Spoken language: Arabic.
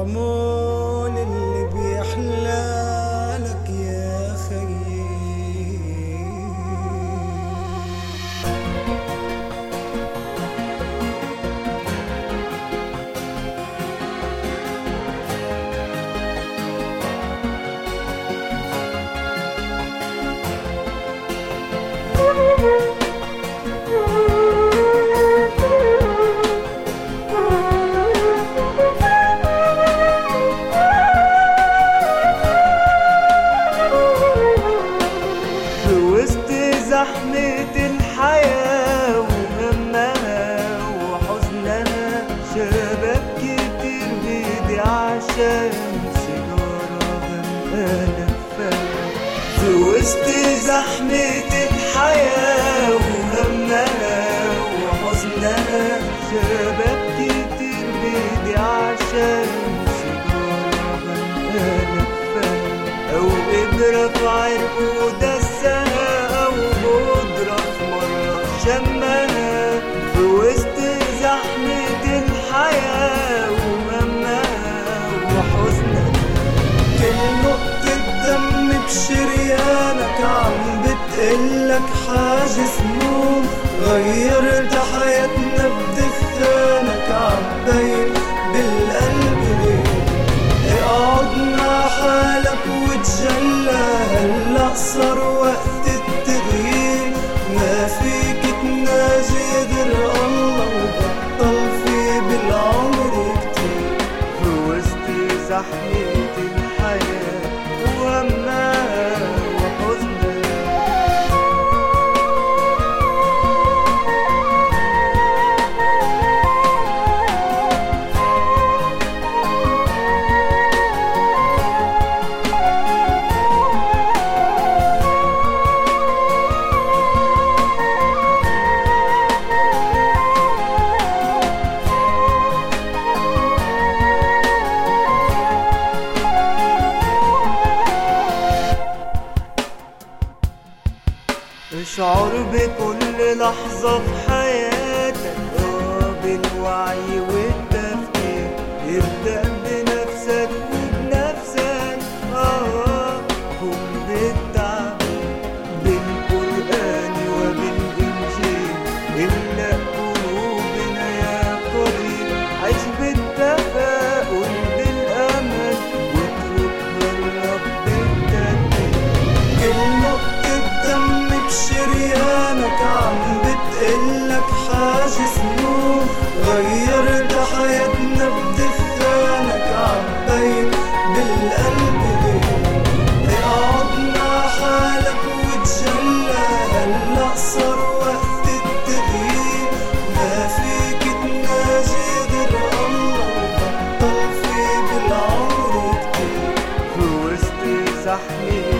العمول اللي بيحلالك يا خيي. زحمة الحياة وهمها وحزنها، شباب كتير بيدي عشان سيجارة غرقانة فيها. في وسط زحمة الحياة وهمها وحزنها، شباب كتير بيدي عشان سيجارة غرقانة فيها، أو إبرة في عرقه دسها، بودرة في مرة شمها. في وسط زحمة الحياة وهمها وحزنها، كل نقطة دم بشريانك عم بتقلك حاجز نوم. غيرت حياتنا بدخانك عباين بالقلب غير. اقعد مع حالك وتجلى، هلأ صار وقت التغيير. ما فيك تناجي غير الله وبطل في بالعمر كتير. في وسط زحمة الحياة وهمها وحزنها. اشعر بكل لحظة في حياتك بالوعي والتفكير. ابدأ بنفسك وبنفسك، قم بالتعبير بالقرآن وبالإنجيل. املأ قلوبنا يا قريب، عيش بالتفاؤل بالأمل واترك للرب التدبير. كل نقطة دم بشريانك عم بتقلك حاجز نور. غيرت حياتنا بدخانك عباين بالقلب غير. اقعد مع حالك وتجلى، هلأ صار وقت التغيير. ما فيك تناجي غير الله وبطل في بالعمر كتير. في وسط زحمة